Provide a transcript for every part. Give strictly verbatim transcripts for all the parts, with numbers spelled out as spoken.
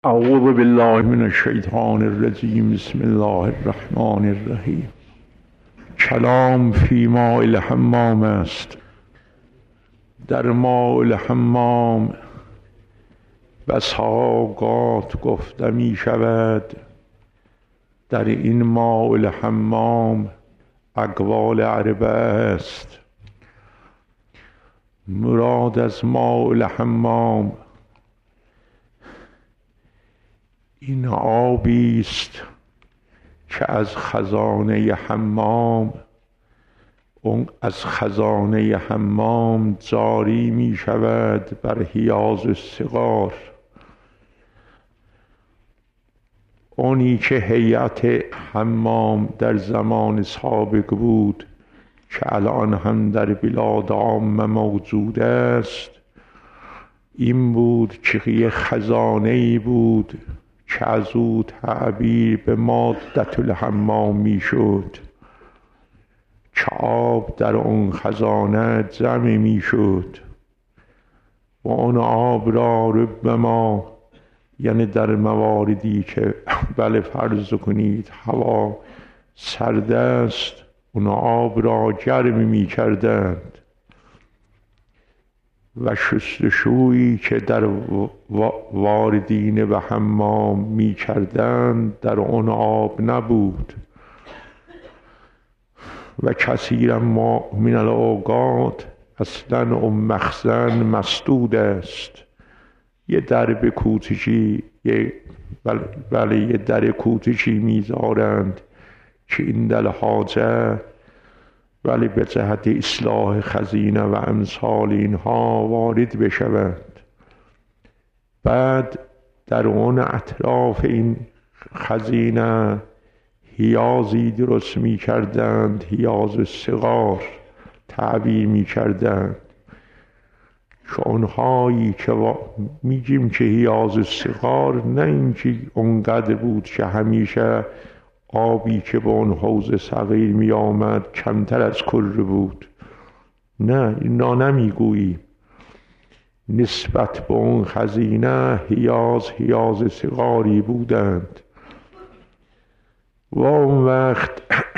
اعوذ بالله من الشیطان الرجیم. بسم الله الرحمن الرحیم. کلام فی ماء الحمام است. در ماء الحمام بسا گات گفته می شود. در این ماء الحمام اقوال اربعه است. مراد از ماء الحمام این آبی است که از خزانه حمام اون از خزانه حمام جاری می شود بر حیاض الصغار. اونی که هیئت حمام در زمان سابق بود که الان هم در بلاد عامه موجود است، این بود که یه خزانه‌ای بود که از او تعبیر به مادة الحمام می شد که آب در اون خزانه جمع می شد و اون آب را ربما، یعنی در مواردی که بله فرض کنید هوا سرد است، اون آب را گرم می کردند و شستشویی که در واردین به حمام می کردند در اون آب نبود و کثیرا ما من الاوقات اصلا اون مخزن مسدود است. یه درب کوچیکی یه بله, بله یه در کوچیکی میذارند که این در حاجه ولی به جهت اصلاح خزینه و امثال اینها وارد بشوند. بعد در اون اطراف این خزینه حیاضی درست می کردند، حیاض الصغار تعبیر می کردند که اونهایی که میگیم که حیاض الصغار نه اینکه اونقدر بود که همیشه آبی که به اون حوض صغیر می آمد کمتر از کره بود، نه اینا نمیگوییم. نسبت به اون خزینه حیاض حیاض صغاری بودند و اون وقت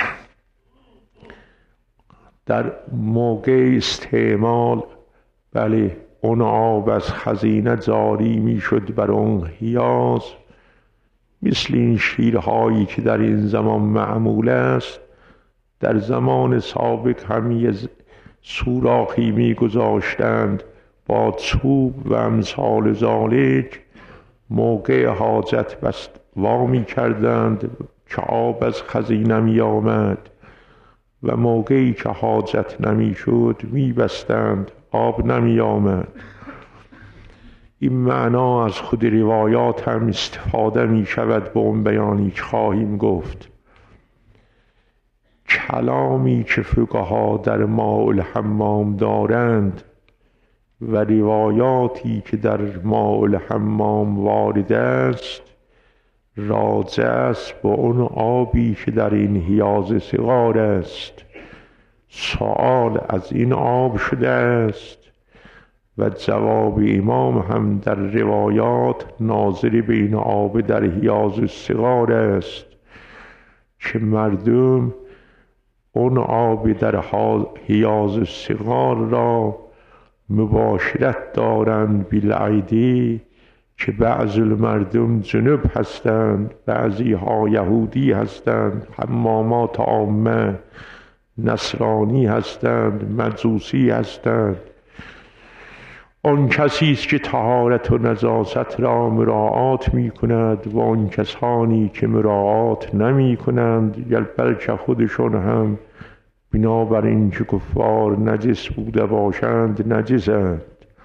در موقع استعمال بله اون آب از خزینه جاری می شد بر اون حیاض، مثل این شیرهایی که در این زمان معمول است. در زمان سابق هم یه سوراخی می گذاشتند با چوب و امثال ذالک، موقع حاجت بست وا می کردند که آب از خزینه می آمد و موقعی که حاجت نمی شد می بستند، آب نمی آمد. این معنا از خود روایات هم استفاده می شود به اون بیانی که خواهیم گفت. کلامی که فقها در ماء الحمام دارند و روایاتی که در ماء الحمام وارد است راجع است به اون آبی که در این حیاض صغار است. سؤال از این آب شده است و جواب امام هم در روایات ناظر به این آب در حیاض الصغار است که مردم اون آب در حیاض الصغار را مباشرت دارند بالایدی، که بعض مردم جنوب هستند، بعضی ها یهودی هستند، حمامات عامه نصرانی هستند، مجوسی هستند. آن کسی است که طهارت و نجاست را مراعات می کند و آن کسانی که مراعات نمی کنند یا بلکه خودشون هم بنابر این که کفار نجس بوده باشند نجسند.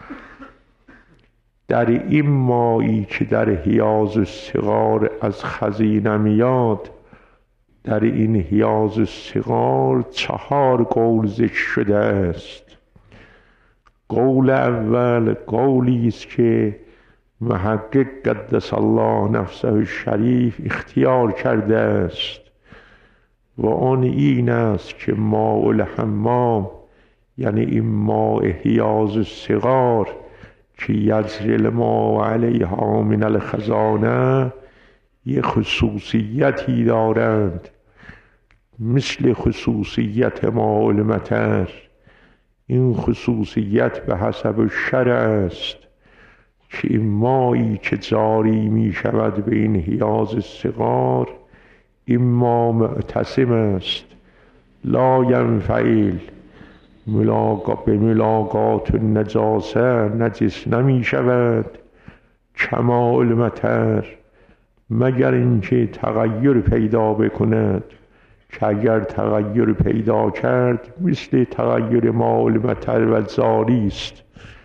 در این مایی که در حیاض الصغار از خزینه میاد، در این حیاض الصغار چهار قول ذکر شده است. قول اول قولی است که محقق قدس الله نفسه الشریف اختیار کرده است و آن این است که ماء الحمام، یعنی این ماء حیاض الصغار که یجری الماء علیها من الخزانه یه خصوصیتی دارند مثل خصوصیت ماء المطر. این خصوصیت به حسب شرع است که این مایی که جاری می شود به این حیاض الصغار این ما معتصم است، لا ینفعل، به ملاقات النجاسه نجس نمی شود، کماء المطر، مگر اینکه تغییر پیدا بکند که اگر تغییر پیدا کرد مثل تغییر ماء المطر و جاری است.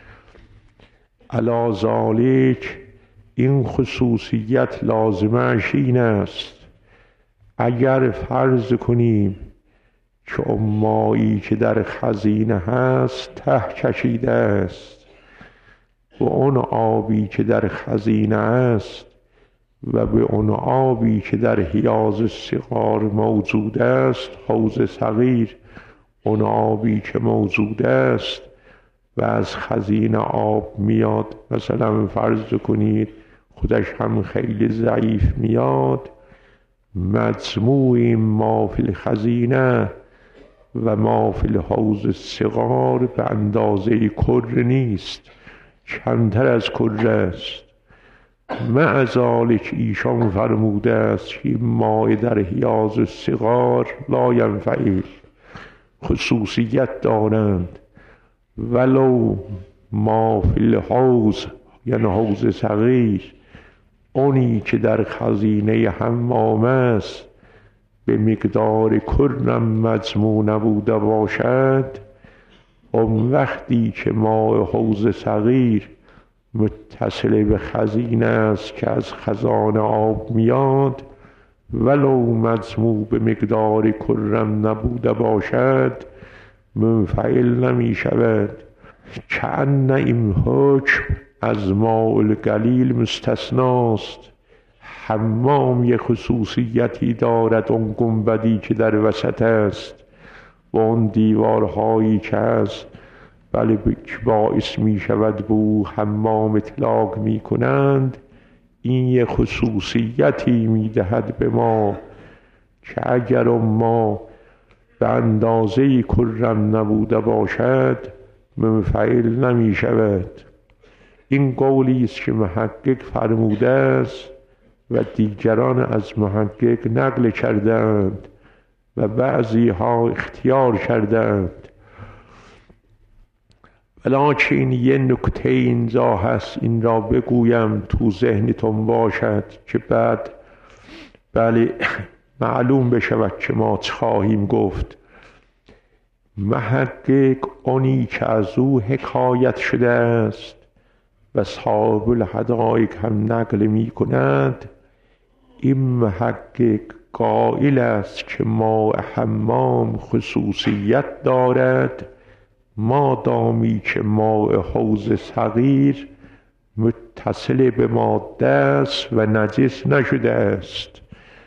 علی ذالک، این خصوصیت لازمش این است اگر فرض کنیم که اون مایی که در خزینه هست ته کشیده است و اون آبی که در خزینه است و به اون آبی که در حیاض الصغار موجود است، حوض صغیر، اون آبی که موجود است و از خزینه آب میاد، مثلا فرض کنید خودش هم خیلی ضعیف میاد، مجموع ما فی الخزینه و ما فی الحوض الصغار به اندازه کره نیست، کمتر از کره است. مع ذالک ایشان فرموده است که این ماء در حیاض الصغار لا ینفعل، خصوصیت دارند، ولو ما فی الحوض یعنی حوض صغیر، اونی که در خزینه حمام است به مقدار کرم مجموع نبوده باشد، اون وقتی که ماء حوض صغیر متصل به خزینه است که از خزانه آب میاد، ولو مجموع به مقدار کرم نبوده باشد منفعل نمی شود. کأن این حکم از ماء القلیل مستثناست. حمام یه خصوصیتی دارد، اون گنبدی که در وسط است و اون دیوارهایی که هست بله باعث می شود بو حمام اطلاق می کنند، این یه خصوصیتی می دهد به ما که اگر ما به اندازه کرم نبوده باشد منفعل نمی شود. این قولی است که محقق فرموده است و دیگران از محقق نقل کردند و بعضی ها اختیار کردند. ولیکن یه نکته اینجا هست، این را بگویم تو ذهنتون باشد که بعد بله معلوم بشود که ما چه خواهیم گفت. محقق اونی که از او حکایت شده است و صاحب الحدائق هم نقل می کند، این محقق قائل است که ماء حمام خصوصیت دارد مادامی که ماء حوض صغیر متصل به ماده است و نجس نشده است.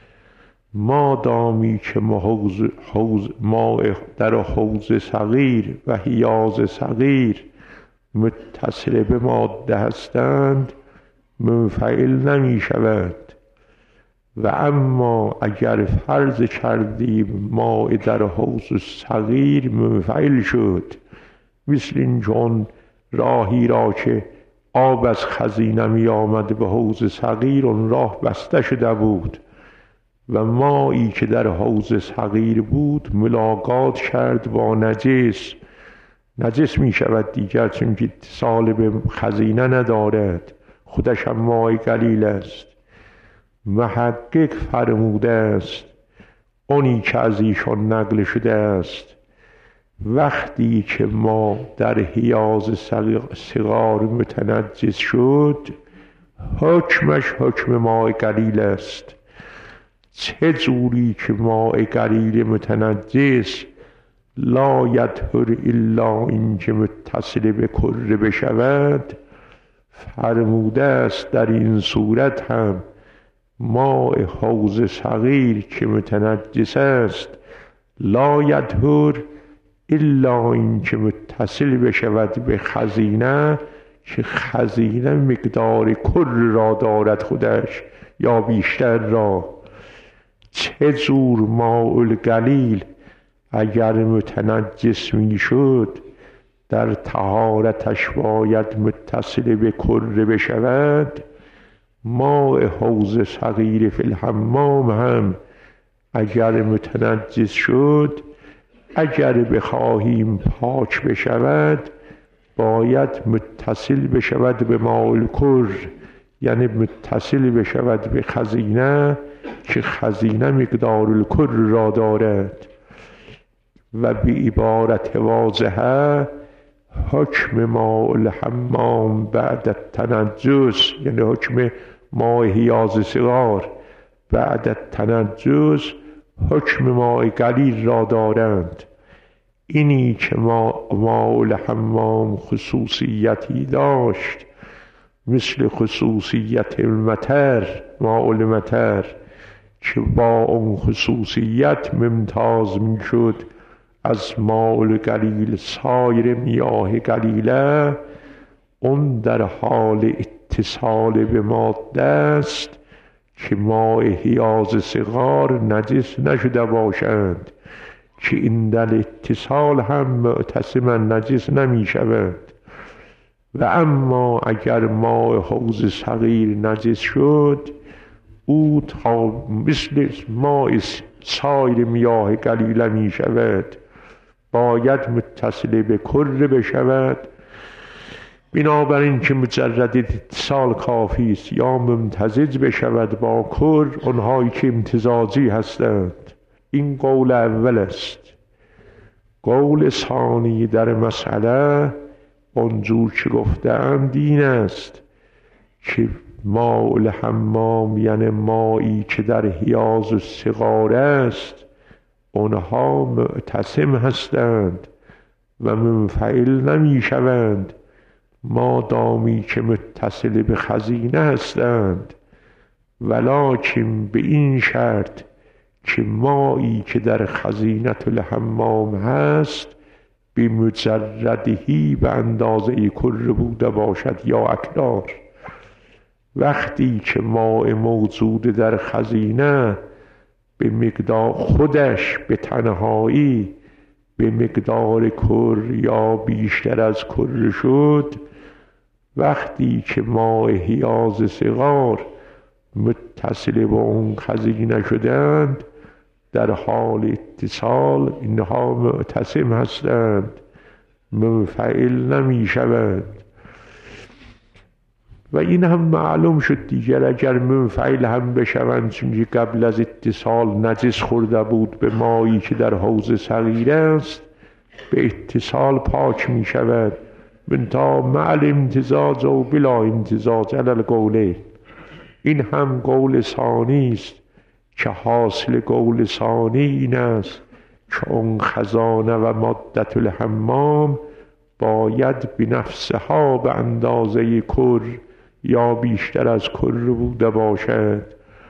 مادامی که ماء در حوض صغیر و حیاض صغیر متصل به ماده هستند منفعل نمی شود. و اما اگر فرض کردیم ماء در حوض صغیر منفعل شد، مثل این چون راهی را که آب از خزینه می آمد به حوض صغیر، اون راه بسته شده بود و مایی که در حوض صغیر بود ملاقات کرد با نجس، نجس می شود دیگر، چون که اتصال به خزینه ندارد، خودش هم ماء قلیل است. محقق فرموده است اونی که از ایشان نقل شده است وقتی که ما در حیاض صغار متنجس شد حکمش حکم ماء قلیل است. چه جوری که ماء قلیل متنجس لا یطهر الا این که متصل به کره بشود، فرموده است در این صورت هم ماء حوض صغیر که متنجس است لا یطهر الا این که متصل بشود به خزینه که خزینه مقدار کر را دارد خودش یا بیشتر را. چه زور ماء القلیل اگر متنجس می شد، در طهارتش باید متصل به کر بشود. ماء حوض صغیر فی الحمام هم اگر متنجس شد، اگر بخواهیم پاک بشود باید متصل بشود به ماء الکر، یعنی متصل بشود به خزینه که خزینه مقدار الکر را دارد. و به عبارت واضحه حکم ماء الحمام بعد التنجس، یعنی حکم ماء حیاض صغار بعد التنجس حکم ماء قلیل را دارند. اینی که ماء الحمام خصوصیتی داشت مثل خصوصیت المطر، ماء المطر، که با اون خصوصیت ممتاز می شد از ماء القلیل سایر میاه قلیله، اون در حال اتصال به ماده است که ماء حیاض صغار نجس نشده باشند، که این در اتصال هم معتصما نجس نمی شود. و اما اگر ماء حوض صغیر نجس شد، او تا مثل ماء سایر میاه قلیله می شود، باید متصل به کر بشود. بنابراین که مجرد اتصال کافی است، یا ممتزج بشود با کر، اونهایی که امتزاجی هستند. این قول اول است. قول ثانی در مسئله اونجور که گفتم دین است که ماء الحمام یعنی مایی که در حیاض الصغار است، اونها معتصم هستند و منفعل نمی شوند مادامی که متصل به خزینه هستند، ولکن به این شرط که مایی که در خزینه الحمام هست به مجردهی به اندازه کر بوده باشد یا اکثر. وقتی که ماء موجود در خزینه به مقدار خودش به تنهایی به مقدار کر یا بیشتر از کر شد، وقتی که ماء حیاض صغار متصل با اون خزینه شدند، در حال اتصال اینها معتصم هستند، منفعل نمی شوند. و این هم معلوم شد دیگر اگر منفعل هم بشوند، چون قبل از اتصال نجس خورده بود به مایی که در حوض صغیر است، به اتصال پاک می شود، منتها مع الامتزاج و بلا امتزاج علی القولین. این هم قول ثانی است که حاصل قول ثانی این است که اون خزانه و مادة الحمام باید بنفسها به اندازه کر یا بیشتر از کر بوده باشد.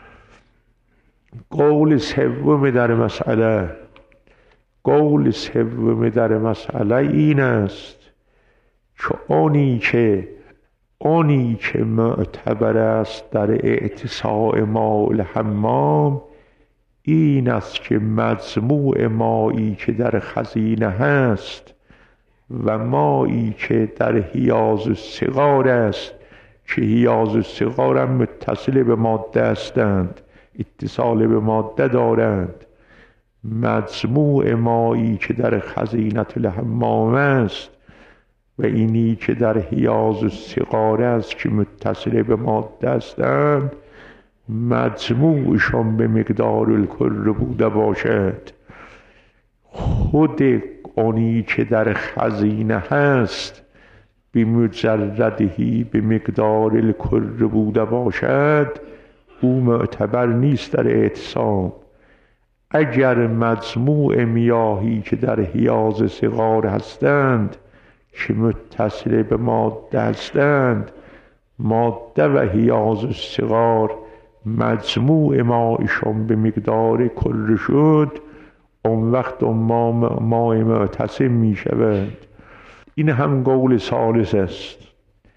قول سوم در مسئله قول سوم در مسئله این است که آنی که آنی که معتبر است در اعتصاء ماء الحمام این است که مجموع مایی که در خزینه هست و مایی که در حیاض الصغار است، که حیاض الصغار هم متصل به ماده هستند، اتصال به ماده دارند، مجموع مایی که در خزینه الحمام است و اینی که در حیاض الصغار است که متصل به ماده هستند، مجموعشان به مقدار الکر بوده باشد. خود آنی که در خزینه هست به مجردهی به مقدار الکر بوده باشد، او معتبر نیست در اعتصام. اگر مجموع میاهی که در حیاض صغار هستند که متصل به ماده هستند، ماده و حیاض الصغار مجموع مایشان به مقدار کر شد، اون وقت اون ماء معتصم می شود. این هم قول ثالث است.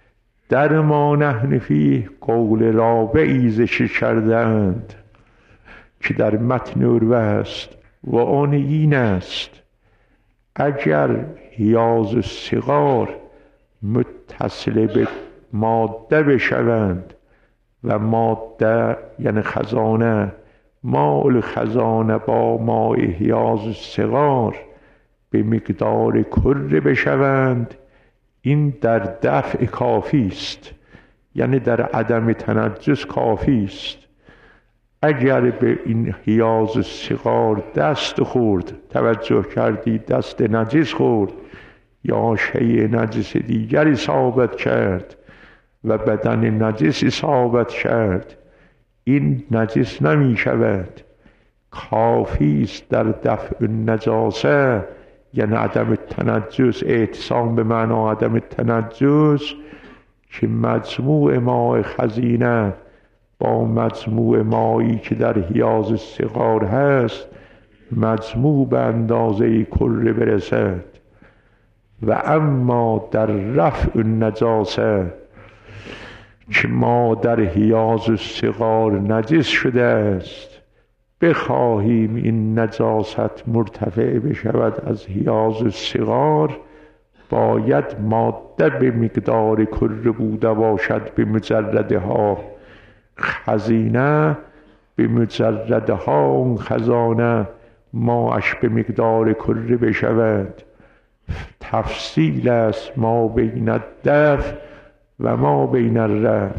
در ما نحن فیه قول رابعی ذکر کردند که در متن عروه است و آن این است: اگر حیاض الصغار متصل به ماده بشوند و ماده یعنی خزانه، ماء الخزانه با ماء حیاض الصغار به مقدار کره بشوند، این در دفع کافی است، یعنی در عدم تنجس کافی است. اگر به این حیاض الصغار دست خورد، توجه کردی دست نجس خورد یا شیء نجس دیگر اصابت کرد و بدن نجس اصابت کرد، این نجس نمی شود، کافی است در دفع النجاسه، یعنی عدم تنجس، اعتصام به معنا عدم تنجس، که مجموع ماء خزینه با مجموع مایی که در حیاض الصغار هست مجموع به اندازه کره برسد. و اما در رفع النجاسه که ما در حیاض الصغار نجس شده است، بخواهیم این نجاست مرتفع بشود از حیاض الصغار، باید ماده به مقدار کره بوده باشد به مجردها، خزینه به مجردها اون خزانه ماش به مقدار کره بشود. تفصیل است ما بین الدفع و ما بین الرفع.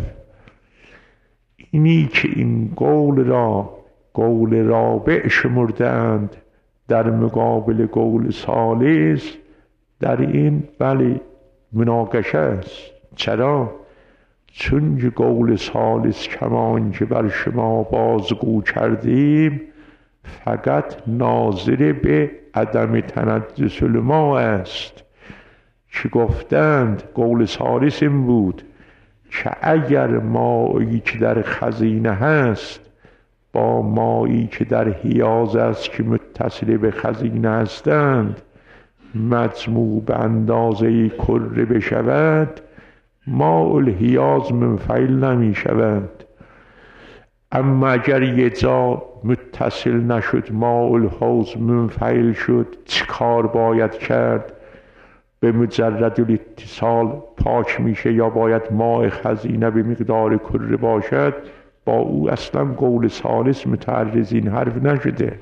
اینی که این قول را قول رابع شمردند در مقابل قول ثالث، در این بله مناقشه است. چرا؟ چون که قول ثالث کمان که بر شما بازگو کردیم فقط ناظر به عدم تنجس الماء است، که گفتند قول ثالث این بود که اگر مایی که در خزینه هست با مایی که در حیاض است که متصل به خزینه هستند مجموع به اندازه کره بشود، ماء الحیاض منفعل نمی شود. اما اگر یه جا متصل نشد ماء الحوض منفعل شد، چه کار باید کرد؟ به مجرد الاتصال پاک میشه یا باید ماء خزینه به مقدار کره باشد؟ با او اصلا قول ثالث متعرض این حرف نشده.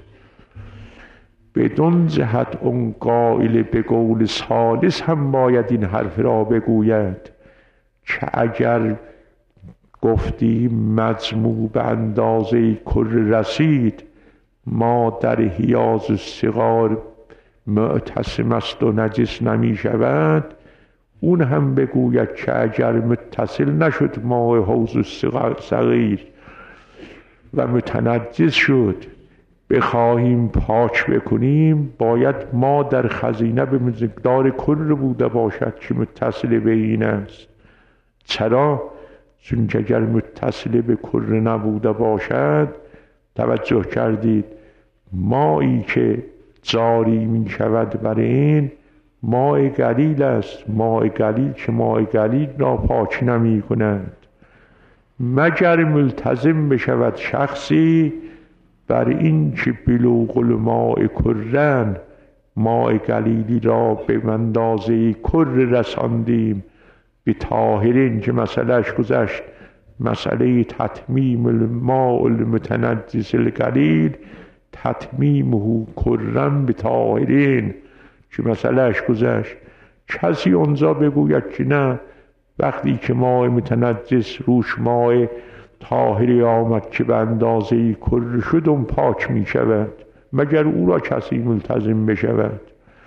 بدون جهت اون قائل به قول ثالث هم باید این حرف را بگوید که اگر گفتیم مجموع به اندازه کره رسید، ما در حیاض الصغار معتصم است و نجس نمی شود، اون هم بگوید که اگر متصل نشد ماء حوض الصغیر و متنجس شد بخواهیم پاک بکنیم، باید ما در خزینه به مقدار کره بوده باشد که متصل به این است. چرا؟ چون که اگر متصل به کره نبوده باشد، توجه کردید، مایی که جاری می شود بر این ماء قلیل است، ماء قلیل که ماء قلیل را پاک نمی کند، مگر ملتزم بشود شخصی بر این که بلوغ الماء کرن، ماء قلیلی را به اندازه کره رساندیم، به طاهرین که مسئلهش گذشت، مسئله تتمیم الماء المتنجس القلیل تتمیمه کرن به طاهرین که مسئلهش گذشت. کسی اونجا بگوید که نه، وقتی که ماء متنجس روش ماء طاهری آمد که به اندازه کره شد اون پاک می شود، مگر او را کسی ملتزم بشود.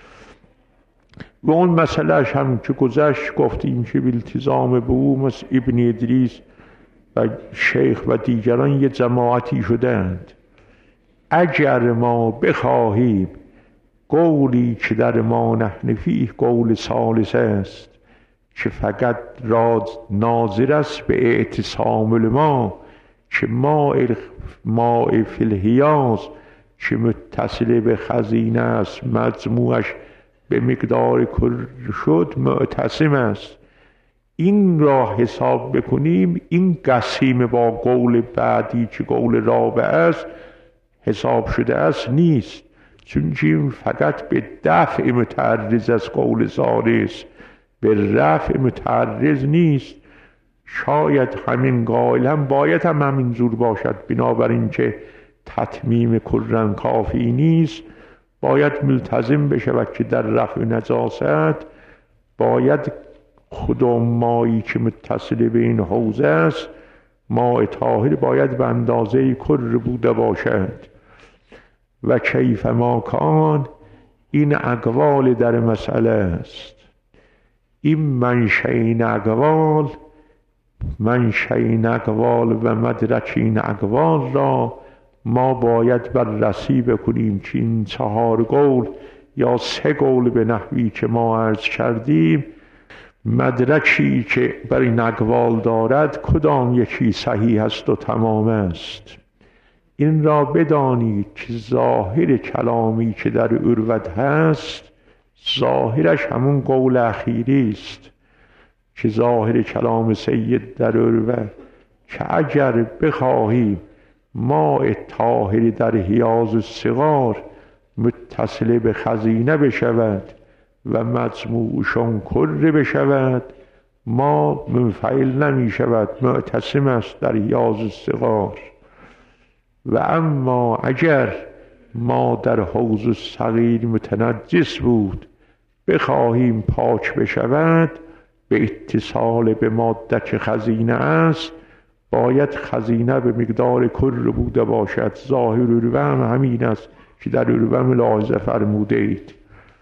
و اون مسئلهش هم که گذشت گفتیم که بالتزام به او مثل ابن ادریس و شیخ و دیگران یه جماعتی شدند. اگر ما بخواهیم قولی که در ما نحن فیه قول ثالث است که فقط راز ناظر است به اعتصام الماء، که ماء ماء فی الحیاض که متصل به خزینه است مجموعش به مقدار کره شد معتصم است، این را حساب بکنیم، این قسیم با قول بعدی که قول رابع است حساب شده است نیست، چون این فقط به دفع متعرض از قول ثانی است، به رفع متعرض نیست. شاید همین قائل هم باید هم همین جور باشد، بنابراین که تتمیم کرن کافی نیست، باید ملتزم بشود که در رفع نجاست باید خودم مایی که متصل به این حوزه است، ماء طاهر باید به اندازه کر بوده باشد. و کیف ما کان، این اقوال در مسئله است. این منشأ این اقوال، منشأ این اقوال و مدرک این اقوال را ما باید بررسی بکنیم که این چهار قول یا سه قول به نحوی که ما عرض کردیم، مدرکی که بر این اقوال دارد کدام یکی صحیح است و تمام است. این را بدانید که ظاهر کلامی که در عروت هست، ظاهرش همون قول اخیری است که ظاهر کلام سید در عروت که اگر بخواهیم ماء طاهر در حیاض الصغار متصل به خزینه بشود و مجموعشان کر بشود، ما منفعل نمی شود، معتصم است در حیاض الصغار. و اما اگر ما در حوض الصغیر متنجس بود بخواهیم پاک بشود، به اتصال به ماده که خزینه است باید خزینه به مقدار کر بوده باشد. ظاهر عروه هم همین است که در عروه ملاحظه فرموده اید.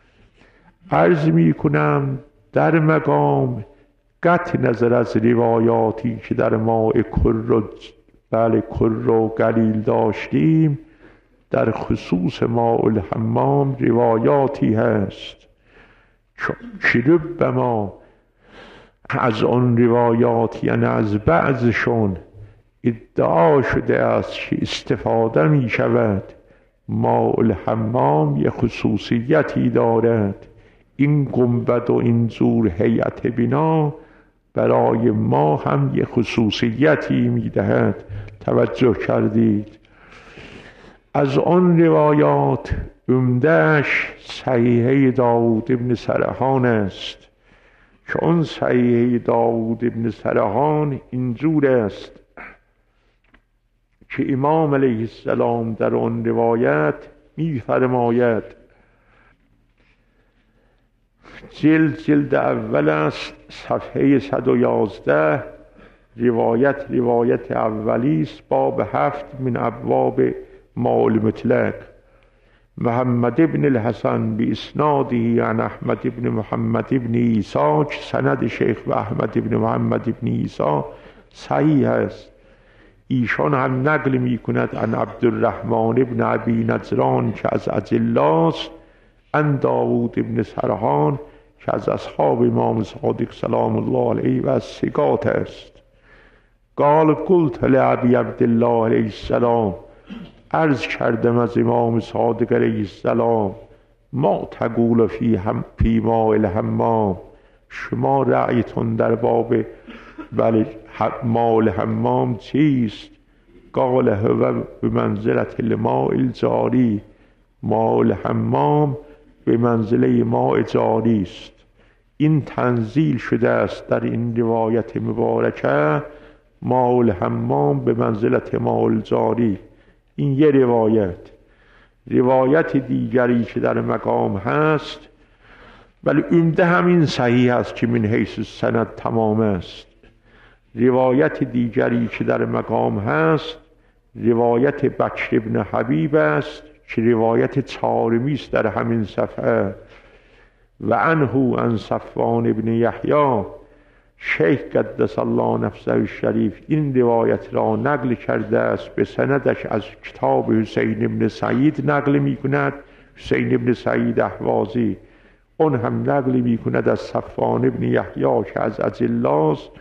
عرض می کنم در مقام قطع نظر از روایاتی که در ماء کر و بله کر و قلیل داشتیم، در خصوص ماء الحمام روایاتی هست که ربما از آن روایات یعنی از بعضشون ادعا شده است که استفاده می شود ماء الحمام یه خصوصیتی دارد، این گنبد و این زور هیئت بنا برای ما هم یه خصوصیتی می دهد. توجه کردید؟ از آن روایات عمده‌اش صحیحه داود ابن سرحان است که آن صحیحه داود ابن سرحان اینجور است که امام علیه السلام در آن روایت می فرماید، جلد جلد اول است، صفحه صد و یازده، روایت روایت اولی است، باب هفت من ابواب ماء المطلق. محمد ابن الحسن باسناده عن احمد ابن محمد ابن عیسی، سند شیخ و احمد ابن محمد ابن عیسی صحیح است. ایشان هم نقل می کند عن عبدالرحمن ابن ابی نجران که از اجلاست، عن داود ابن سرحان که از اصحاب امام صادق سلام الله علیه و از ثقات است. قال قلت لابی عبدالله علیه السلام، عرض کردم از امام صادق علیه السلام، ما تقول فی هم فی ماء الحمام، شما رأیتون در باب بله ماء الحمام چیست؟ قال هو بمنزلت الماء الجاری، ماء الحمام به منزله ماء جاری است. این تنزیل شده است در این روایت مبارکه، ماء الحمام به منزلت ماء الجاری. این یه روایت. روایت دیگری که در مقام هست ولی عمده همین صحیح است که من حیث سند تمام است. روایت دیگری که در مقام هست روایت بکر ابن حبیب است که روایت چهارمی است در همین صفحه. و عنه عن صفوان ابن یحیی، شیخ قدس الله نفسه الشریف این روایت را نقل کرده است، به سندش از کتاب حسین ابن سعید نقل می کند، حسین ابن سعید احوازی. اون هم نقل می کند از صفوان ابن یحیی که از اجلاست،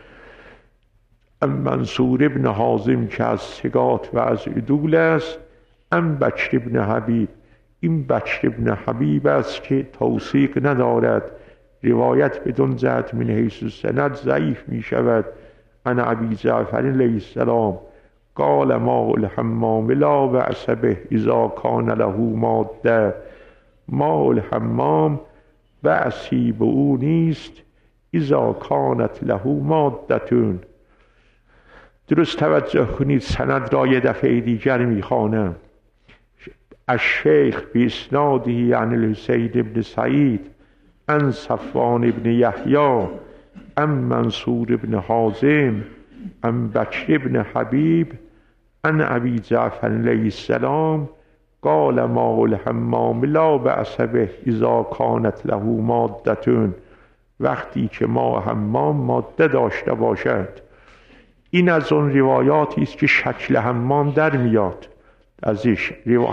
ام منصور ابن حازم که از ثقات و از عدول است، ام بکر ابن حبیب. این بکر ابن حبیب است که توثیق ندارد، روایت بدون جهت من حیث السند ضعیف می شود. عن ابی جعفر علیه السلام قال ماء الحمام لا بأس به اذا کان له ماده. ماء الحمام بأسی به او نیست اذا کانت له مادتون. درست توجه کنید، سند را یه دفعه دیگر میخوانم. الشیخ باسناده عن الحسین بن سعید عن صفوان بن یحیی عن منصور بن حازم عن بکر بن حبیب عن ابی جعفر علیه السلام قال ماء الحمام لا بأس به اذا کانت له مادتون. وقتی که ماء حمام ماده داشته باشد. این از اون روایاتی است که شکل حمام در میاد ازش.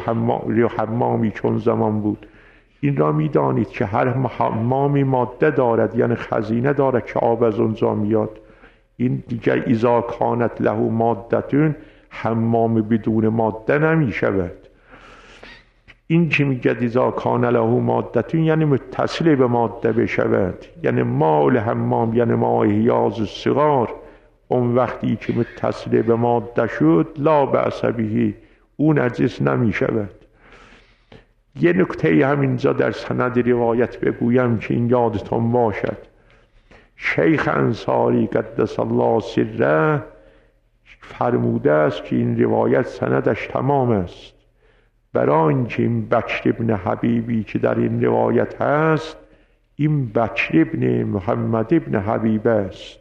حمامی چون زمان بود. این را میدانید که هر حمامی ماده دارد، یعنی خزینه دارد که آب از اونجا میاد. این دیگر اذا کانت له مادتون، حمام بدون ماده نمی شود. این که میگه اذا کان له مادتون یعنی متصل به ماده بشود، یعنی ماء الحمام یعنی ماء حیاض الصغار. اون وقتی که متصل به ماده شد لا بأس به، اون نجس نمی شود. یه نکته همینجا در سند روایت بگویم که این یادتون باشد. شیخ انصاری قدس الله سره فرموده است که این روایت سندش تمام است، برای اینکه این بکر ابن حبیبی که در این روایت هست این بکر ابن محمد ابن حبیب است.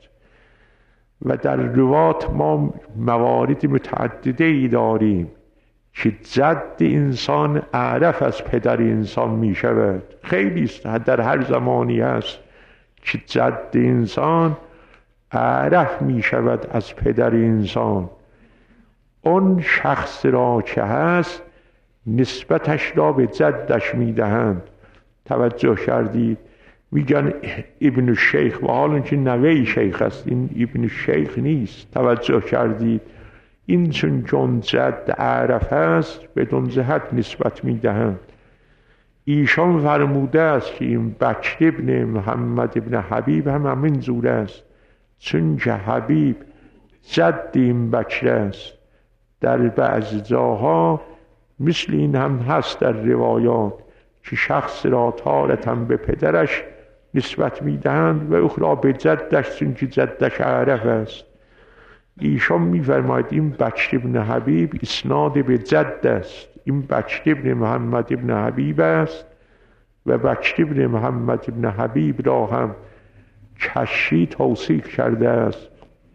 و در روات ما موارد متعدده ای داریم که جد انسان اعرف از پدر انسان می شود. خیلی است، در هر زمانی هست که جد انسان اعرف می شود از پدر انسان. اون شخص را که هست نسبتش را به جدش می دهند. توجه کردید؟ میگن ابن الشیخ و حال اینکه نوه شیخ است، این ابن الشیخ نیست. توجه کردید؟ این چون جون جد عرف است بدون جهت نسبت میدهند. ایشان فرموده است که این بکر ابن محمد ابن حبیب هم همین جور است، چون که حبیب جد این بکر است. در بعض جاها مثل این هم هست در روایات که شخص را تارة به پدرش نسبت میدهند و اخرى به جدش، چون که جدش عرف است. ایشان میفرماید این بکر ابن حبیب اسناد به جد است. این بکر ابن محمد ابن حبیب است و بکر ابن محمد ابن حبیب را هم کشی توصیف کرده است.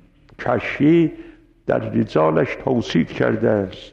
کشی در رجالش توصیف کرده است.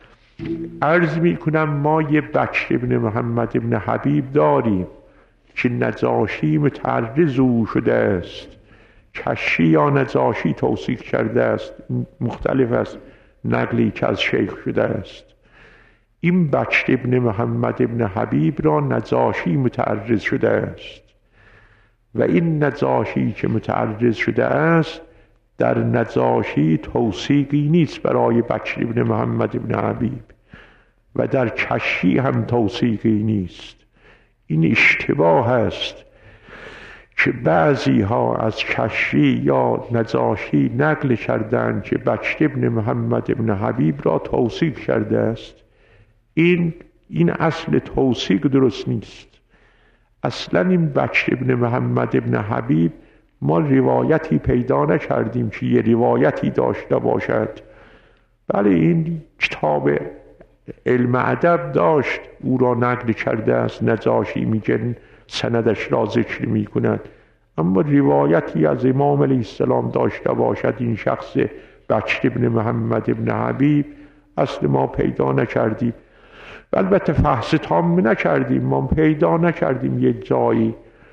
عرض میکنم ما یه بکر ابن محمد ابن حبیب داریم که نجاشی متعرض او شده است. کشی یا نجاشی توصیف کرده است، مختلف است نقلی که از شیخ شده است. این بکر ابن محمد ابن حبیب را نجاشی متعرض شده است و این نجاشی که متعرض شده است در نجاشی توثیقی نیست برای بکر ابن محمد ابن حبیب و در کشی هم توثیقی نیست. این اشتباه است که بعضی ها از کشی یا نجاشی نقل کردند که بکر ابن محمد ابن حبیب را توثیق کرده است. این این اصل توثیق درست نیست. اصلا این بکر ابن محمد ابن حبیب ما روایتی پیدا نکردیم که یه روایتی داشته باشد. بله این کتاب علم ادب داشت، او را نقل کرده است. نجاشی میگن سندش را ذکر میکند، اما روایتی از امام علیه السلام داشته باشد این شخص بکر ابن محمد ابن حبیب اصل ما پیدا نکردیم. البته فحص تام نکردیم، ما پیدا نکردیم یه جایی.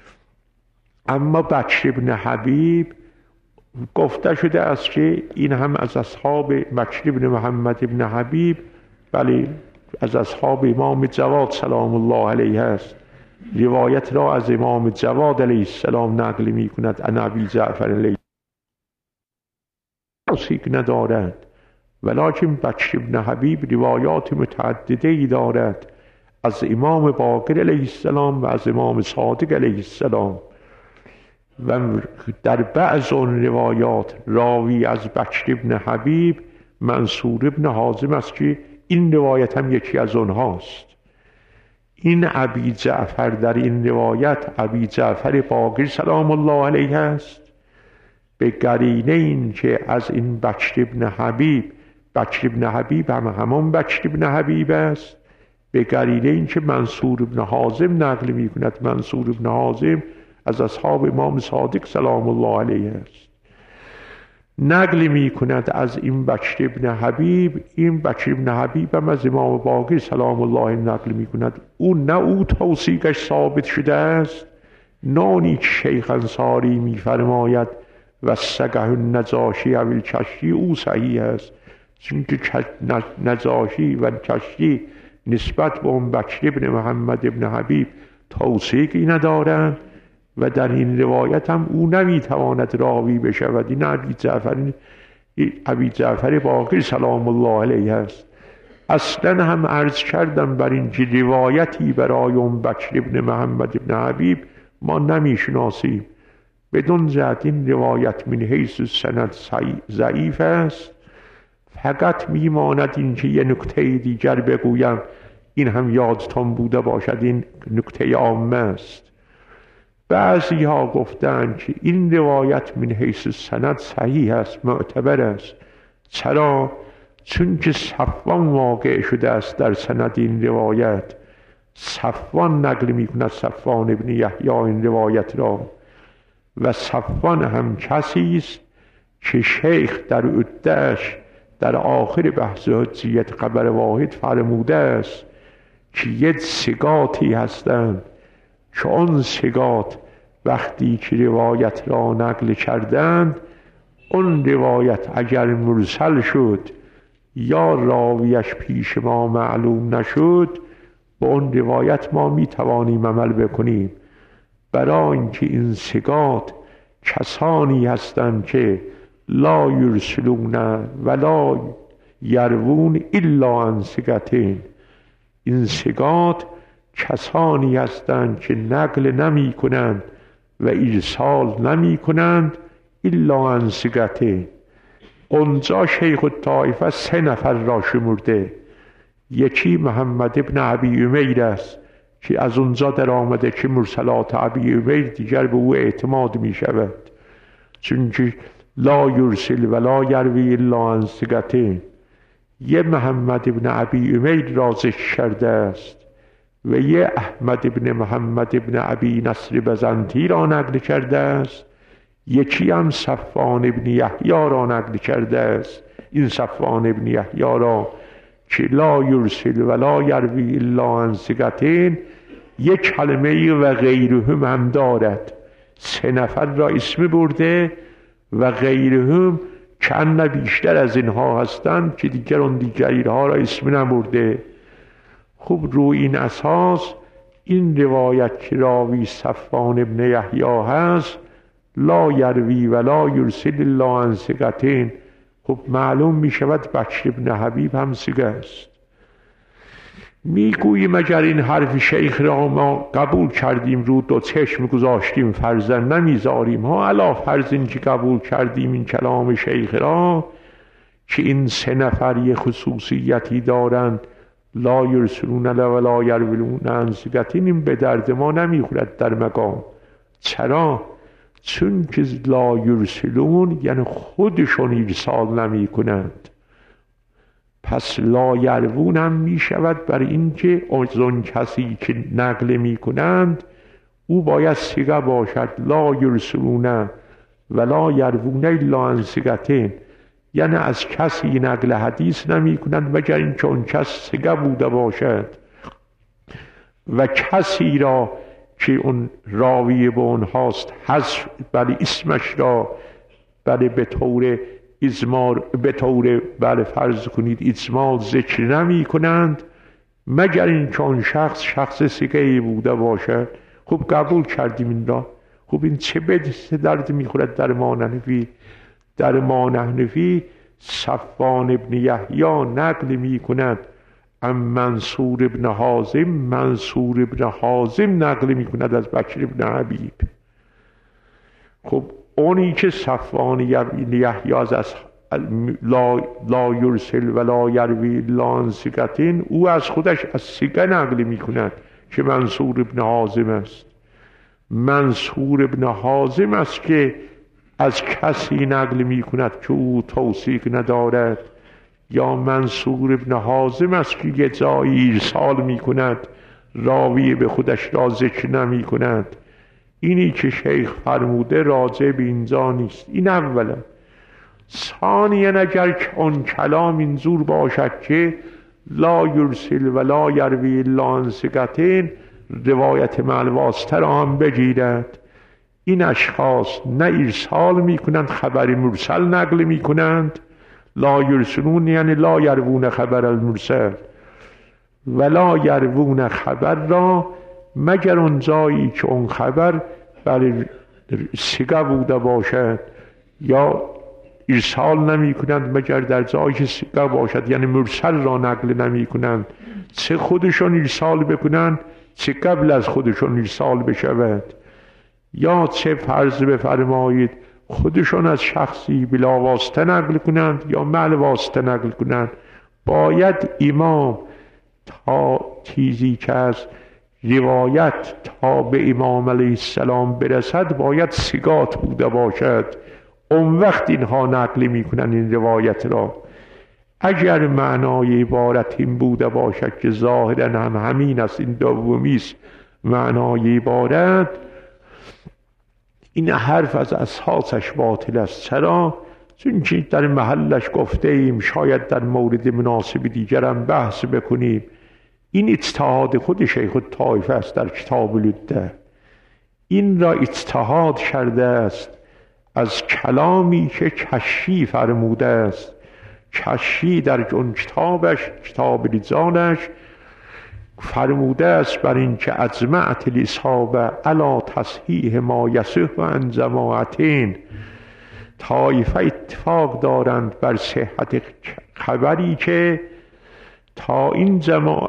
اما بکر ابن حبیب گفته شده است که این هم از اصحاب بکر ابن محمد ابن حبیب، بله از اصحاب امام جواد سلام الله علیه است. روایت را از امام جواد علیه السلام نقل می کند. عن ابی جعفر علیه توثیق ندارد، ولکن بکر ابن حبیب روایات متعدده ای دارد از امام باقر علیه السلام و از امام صادق علیه السلام. و در بعض اون روایات راوی از بکر ابن حبیب منصور ابن حازم است که این روایت هم یکی از اونهاست. این ابی جعفر در این روایت ابی جعفر باقر سلام الله علیه است، به قرینه این که از این بکر ابن حبیب، بکر ابن حبیب هم همان بکر ابن حبیب است، به قرینه این که منصور ابن حازم نقل می کند. منصور ابن حازم از اصحاب امام صادق سلام الله علیه است، نقل می کند از این بکر ابن حبیب. این بکر ابن حبیب هم از امام باقر سلام الله نقل می کند. او نه او توثیقش ثابت شده است، نانی که شیخ انصاری می فرماید و سگه النجاشی و الکشی او صحیح است، چونکه نجاشی و کشی نسبت به اون بکر ابن محمد ابن حبیب توثیقی ندارند و در این روایت هم او نمیتواند راوی بشود. این ابی جعفر ابی جعفر باقر سلام الله علیه است. اصلا هم عرض کردم بر این که روایتی برای اون بکر ابن محمد ابن حبیب ما نمیشناسیم، بدون جهت این روایت من حیث سند ضعیف است. فقط میماند این که یه نکته دیگر بگویم، این هم یادتان بوده باشد، این نکته عامه است. بعضی ها گفتند که این روایت من حیث سند صحیح است، معتبر است. چرا؟ چون که صفوان واقع شده است در سند این روایت. صفوان نقل می کند، صفوان ابن یحیی این روایت را، و صفوان هم کسی است که شیخ در عده‌اش در آخر بحث حجیت خبر واحد فرموده است که یک ثقاتی هستند که آن ثقات وقتی که روایت را نقل کردند، اون روایت اگر مرسل شد یا راویش پیش ما معلوم نشد، با اون روایت ما می توانیم عمل بکنیم، برای اینکه این ثقات کسانی هستند که لا یرسلون ولا یروون الا عن ثقتین. این ثقات کسانی هستند که نقل نمی کنند و ارسال نمی کنند الا عن ثقتین. اونجا شیخ الطائفه سه نفر را شمرده. یکی محمد ابن ابی امیر است که از اونجا در آمده که مرسلات ابی امیر دیگر به او اعتماد می شود، چون که لا یرسل ولا یروی الا عن ثقتین. یه محمد ابن ابی امیر را ذکر کرده است و یه احمد ابن محمد ابن ابی نصر بزنطی را نقل کرده است. یکی هم صفوان ابن یحیی را نقل کرده است. این صفوان ابن یحیی را که لا یرسل ولا یروی الا عن ثقتین یک کلمه و غیرهم هم دارد. سه نفر را اسم برده و غیرهم چند بیشتر از اینها هستند که دیگر اون دیگرها را اسم نبرده. خب روی این اساس این روایت که راوی صفوان ابن یحیی هست، لا یروی ولا یرسل الا عن ثقتین، خب معلوم می شود بکر ابن حبیب هم ثقه است. میگوییم اگر این حرف شیخ را ما قبول کردیم، رو دو چشم گذاشتیم، فرضاً نمیذاریم ها، علا فرض این که قبول کردیم این کلام شیخ را که این سه نفر یه خصوصیتی دارند، لا یرسلون ولا یروون عن ثقتین، این به درد ما نمیخورد در مقام. چرا؟ چون که لا یرسلون یعنی خودشون ارسال نمی کنند، پس لا یروون هم می شود بر این که اون کسی که نقل می کنند او باید ثقه باشد. لا یرسلون ولا یروون الا عن ثقتین، یعنی از کسی نقل حدیث نمی کنند مگر اینکه اون کس ثقه بوده باشد و کسی را که اون راوی به اونهاست حذف، بلی اسمش را بلی به طور ازمار به طور بله فرض کنید اجمال ذکر نمی کنند مگر اینکه اون شخص شخص ثقه‌ای بوده باشد. خب قبول کردیم این را. خب این چه به درد میخورد در ما نحنفی؟ در ما نحنفی صفوان ابن یحیی نقل می کند ام منصور ابن حازم، منصور ابن حازم نقل می کند از بکر ابن حبیب. خب اونی که صفوان یحیی از لا, لا یرسل ولا یروی الا عن ثقة، او از خودش از ثقه نقل میکند که منصور ابن حازم است. منصور ابن حازم است که از کسی نقل میکند که او توثیق ندارد، یا منصور ابن حازم است که یه جایی ارسال میکند راوی به خودش را ذکر نمی کند. اینی که شیخ فرموده راجع به اینجا نیست. این اولا. ثانیا اگر اون کلام اینجور باشد که لا یرسل و لا یروی الا عن ثقة، روایت مع واسطه را هم بگیرد. این اشخاص نه ارسال میکنند، خبر مرسل نقل میکنند. لا یرسلون یعنی لا یروون خبر المرسل، ولا یروون خبر را مگر اون جایی که اون خبر برای ثقه بوده باشد، یا ارسال نمی کنند مگر در جایی که ثقه باشد، یعنی مرسل را نقل نمی کنند. چه خودشون ارسال بکنند چه قبل از خودشون ارسال بشود، یا چه فرض بفرمایید خودشون از شخصی بلا واسطه نقل کنند یا مع واسطه نقل کنند. باید امام تا چیزی که از روایت تا به امام علیه السلام برسد باید ثقات بوده باشد، اون وقت اینها نقل میکنن این روایت را. اگر معنای عبارت این بوده باشد که ظاهرا هم همین است، این دومی است معنای عبارت، این حرف از اساسش باطل است. چرا؟ چون که در محلش گفته ایم، شاید در مورد مناسب دیگرم بحث بکنیم. این اجتهاد خود شیخ الطائفه است در کتاب لده. این را اجتهاد کرده است از کلامی که کشی فرموده است. کشی در اون کتابش، کتاب رجالش فرموده است بر این که اجمعت الاصحابه علی تصحیح ما یصح عن جماعتین، طایفه اتفاق دارند بر صحت خبری که تا این جماعت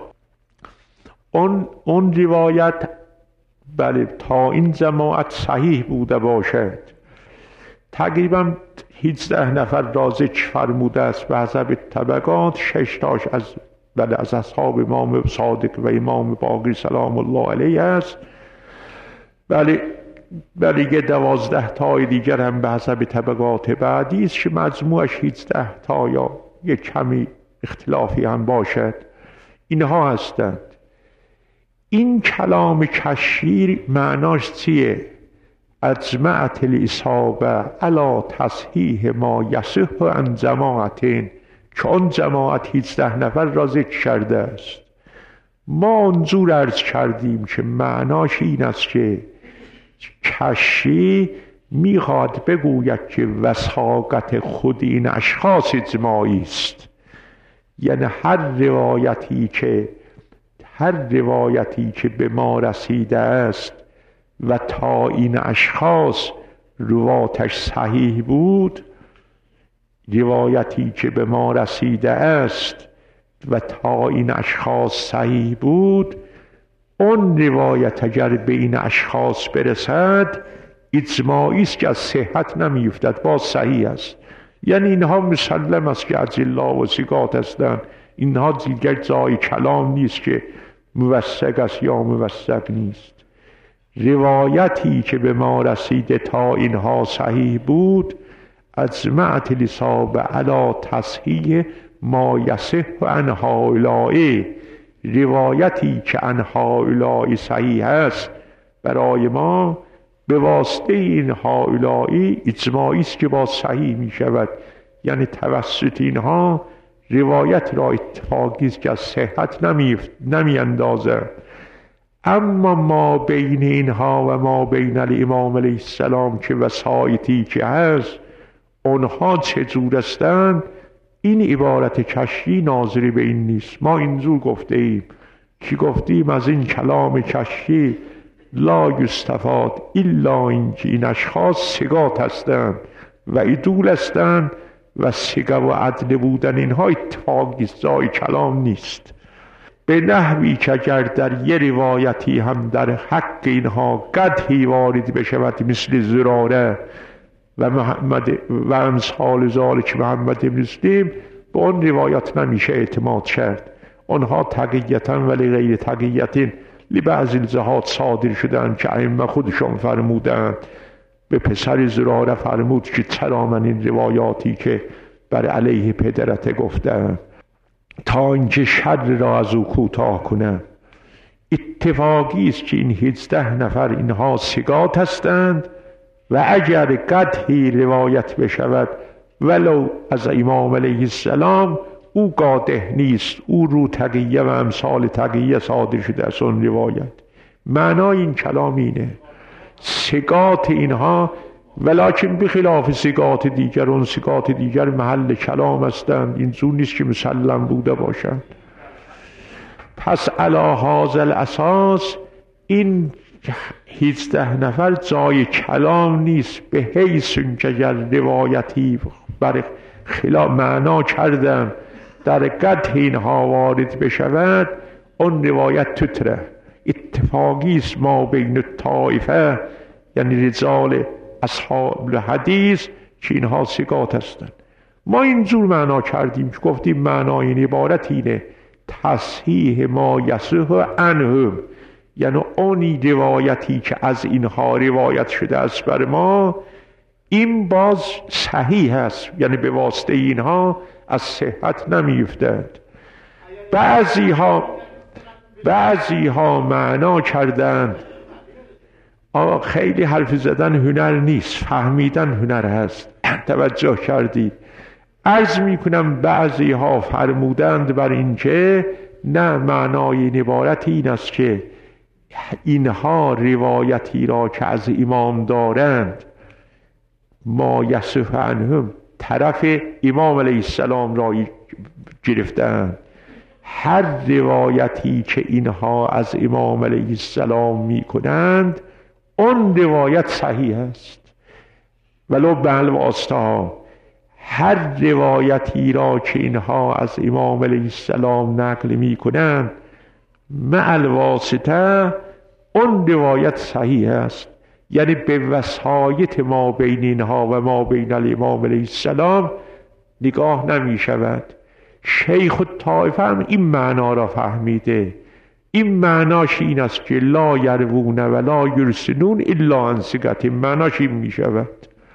اون, اون روایت بله تا این جماعت صحیح بوده باشد. تقریبا هجده نفر را ذکر فرموده است به حسب طبقات. شش تاش از بله از اصحاب امام صادق و امام باقر سلام الله علیه است. بله بله یه دوازده تای دیگر هم به حسب طبقات بعدی است که مجموعش هجده تا یا یک کمی اختلافی هم باشد. اینها هستند. این کلام کشیر معناش چیه؟ اجمعت الاصحابه علی تصحیح ما یصح عن جماعتین، که اون جماعت هجده نفر را ذکر کرده است. ما اونجور عرض کردیم که معناش این است که کشی میخواد بگوید که وثاقت خود این اشخاص اجماعی است. یعنی هر روایتی که هر روایتی که به ما رسیده است و تا این اشخاص رواتش صحیح بود، روایتی که به ما رسیده است و تا این اشخاص صحیح بود، اون روایت اگر به این اشخاص برسد اجماعی است که از صحت نمیفتد، باز صحیح است. یعنی اینها مسلم است که اجلا و ثقات هستند. اینها دیگر جای کلام نیست که موثق است یا موثق نیست. روایتی که به ما رسیده تا اینها صحیح بود، اجمعت الاصحابه علی تصحیح ما یصح عن هؤلاء، روایتی که عن هؤلاء صحیح است برای ما به واسطه این هؤلاء اجماعی است که با صحیح می شود. یعنی توسط اینها روایت را اتفاقی است که از صحت نمی, نمی اندازه. اما ما بین اینها و ما بین الامام علیه السلام که وسایطی که هست، اونها چجور هستند، این عبارت کشی ناظری به این نیست. ما اینجور گفته ایم که گفتیم از این کلام کشی لا یستفاد الا اینکه این اشخاص ثقات هستند و عدول هستند و ثقه و عدل بودن اینها اتفاقی جای کلام نیست. به نحوی که اگر در یه روایتی هم در حق اینها قدحی وارد بشود مثل زراره و محمد و امثال ذالک محمد ابن مسلم، به اون روایات نمیشه اعتماد کرد. اونها تقییتا ولی غیر تقییتین لبعض الزهات صادر شدن که ائمه خودشون فرمودند. به پسر زراره فرمود که چرا من این روایاتی که بر علیه پدرت گفتم تا اینکه شر را از او کوتاه کنم. اتفاقی است که این هجده نفر اینها ثقات هستند و اگر قدحی روایت بشود ولو از امام علیه السلام او قادح نیست، او رو تقیه و امثال تقیه صادر شده از اون روایت. معنای این کلام اینه ثقات اینها، ولکن بخلاف ثقات دیگر، اون ثقات دیگر محل کلام هستند، این زور نیست که مسلم بوده باشند. پس علی هذا الاساس این هجده نفر جای کلام نیست، به حیث که اگر روایتی بر خلاف معنا کردن در قدح اینها وارد بشود اون روایت تتره. اتفاقی است ما بین طائفه یعنی رجال اصحاب الحدیث که اینها ثقات هستند. ما اینجور معنا کردیم که گفتیم معنای این عبارت اینه تصحیح ما یصح عنهم، یعنی اونی روایتی که از اینها روایت شده است بر ما این باز صحیح است، یعنی به واسطه اینها از صحت نمیفتند. بعضی ها بعضی ها معنا کردند آقا خیلی حرف زدن هنر نیست، فهمیدن هنر هست. توجه کردید؟ عرض میکنم بعضی ها فرمودند بر این که نه، معنای این عبارت این است که اینها روایتی را که از امام دارند ما یصح عنهم طرف امام علیه السلام را گرفتند. هر روایتی که اینها از امام علیه السلام می کنند اون روایت صحیح است، ولو بالواسطه. هر روایتی را که اینها از امام علیه السلام نقل می کنند مع الواسطه اون روایت صحیح است، یعنی به وسایط ما بین اینها و ما بین الامام علیه السلام نگاه نمی شود. شیخ الطائفه هم این معنا را فهمیده. این معناش این است که لا یروون و لا یرسلون الا عن ثقة. معناش این می شود.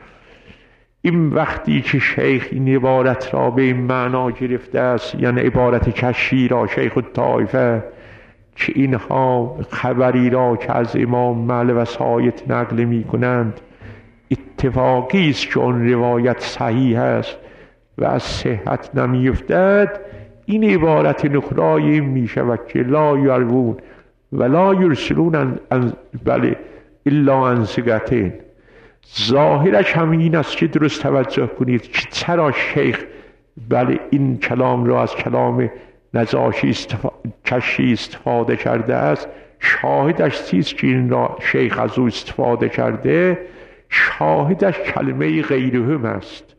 این وقتی که شیخ این عبارت را به این معنا گرفته است، یعنی عبارت کشی را شیخ الطائفه که اینها خبری را که از امام مال وسایط نقل می کنند اتفاقی است که اون روایت صحیح است و از صحت نمی افتد، این عبارت نخرای این می شود که لا یروون و لا یرسلون بله الا عن ثقة. ظاهرش همین است که درست توجه کنید که چرا شیخ بله این کلام را از کلام نجاشی استفا... کشی استفاده کرده است. شاهدش چیست که این را شیخ از او استفاده کرده؟ شاهدش کلمه غیرهم است.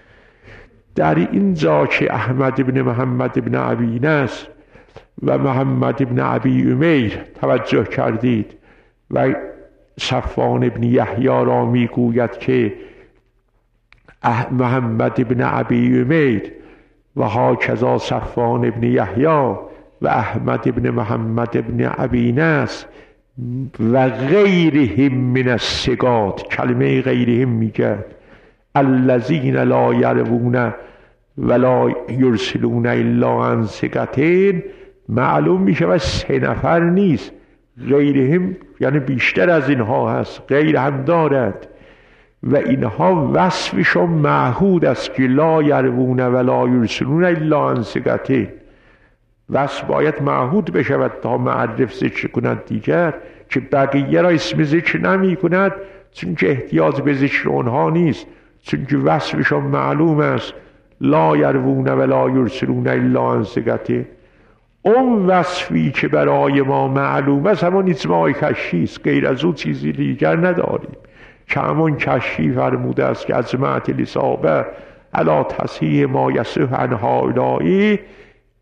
در اینجا که احمد ابن محمد ابن عبین است و محمد ابن ابی امیر توجه کردید و صفوان ابن یحیی را میگوید که محمد ابن ابی امیر و هاکذا صفوان ابن یحیی و احمد ابن محمد ابن ابین است و غیرهم من الثقات. کلمه غیرهم میگه الذین لا یروون ولا یرسلون الا عن ثقة. معلوم میشه و سه نفر نیست، غیرهم یعنی بیشتر از اینها هست، غیر هم دارد و اینها وصفشون معهود است که لا یروون ولا یرسلون الا عن ثقة. وصف باید معهود بشود تا معرف ذکر کند دیگر، که بقیه را اسم ذکر نمی کند چون که احتیاج به ذکر اونها نیست، چون که وصفشون معلوم است لا یروون ولا یرسلون الا عن ثقة. اون وصفی که برای ما معلوم است همون اجماع کشی است، غیر از او چیزی دیگر نداریم. که همون کشی فرموده است که از جماعت الاصابه علی تصحیح ما یصح عن هؤلاء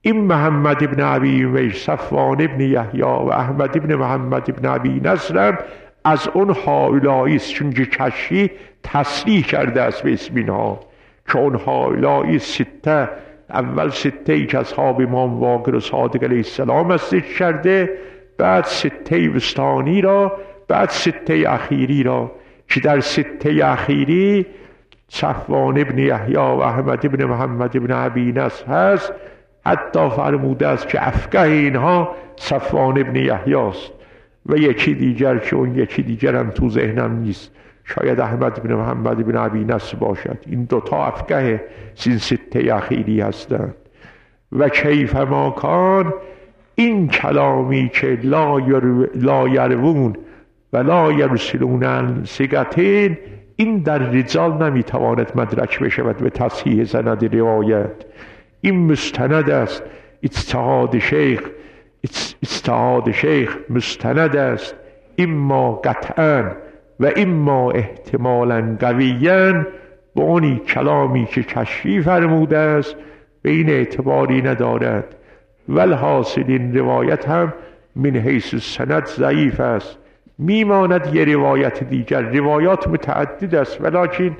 این محمد ابن ابی ویس، صفوان ابن یحیی و احمد ابن محمد ابن ابی نصر از اون هؤلائی است، چون کشی تصریح کرده است به اسم اینها که اون هؤلائی سته، اول سته ای که اصحاب امام باقر و صادق علیه السلام است ذکر کرده، بعد سته وسطانی را، بعد سته اخیری را که در سته اخیری صفوان ابن یحیی و احمد ابن محمد ابن ابی نصر هست. حتی فرموده است که افقه اینها صفوان ابن یحیی است و یکی دیگر که اون یکی دیگر هم تو ذهنم نیست، شاید احمد ابن محمد ابن ابی نصر باشد. این دوتا افقه این سته اخیری هستند. و کیف ما کان، این کلامی که لا, یر... لا یروون و لا یرسلون عن ثقتین، این در رجال نمیتواند مدرک بشود به تصحیح سند روایت. این مستند است، اجتهاد شیخ، اجتهاد شیخ مستند است، اما قطعا و اما احتمالا قویا به اونی کلامی که کشفی فرموده است به این اعتباری ندارد. والحاصل این روایت هم من حیث سند ضعیف است. میماند یه روایت دیگر، روایات متعدد است، ولیکن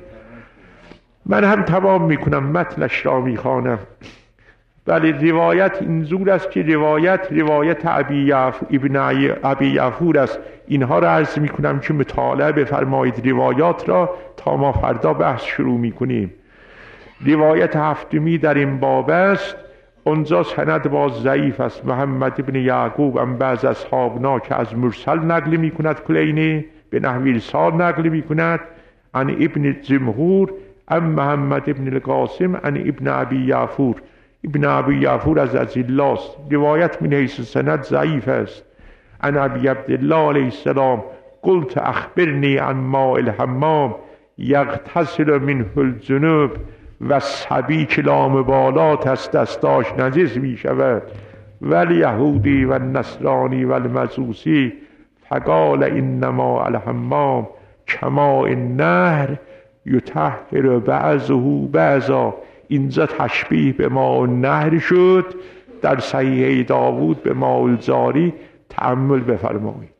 من هم تمام میکنم متنش را میخوانم. ولی روایت اینجور است که روایت روایت ابی ابن ابی یعفور است. اینها را عرض میکنم که مطالعه بفرمایید روایات را تا ما فردا بحث شروع میکنیم. روایت هفتمی در این باب است، اونجا سند باز ضعیف است. محمد ابن یعقوب هم بعض اصحابنا که از مرسل نقل میکند، کلینی به نحوی سال نقل میکند، عن ابن جمهور ام محمد ابن القاسم عن ابن ابی یعفور. ابن ابی یعفور از عزیزالله است. روایت من حیث سند ضعیف است. عن ابی عبدالله علیه السلام قلت اخبرنی عن ماء الحمام یغتسل منه الجنوب، و صبی که لامبالات است دستاش نجس می شود، ولی یهودی و نصرانی و المجوسی فقال انما الحمام کما النهر یطهر بعضه بعضا. اینجا تشبیه به ماء النهر شد، در صحیح داوود به ماء الجاری تأمل بفرمایید.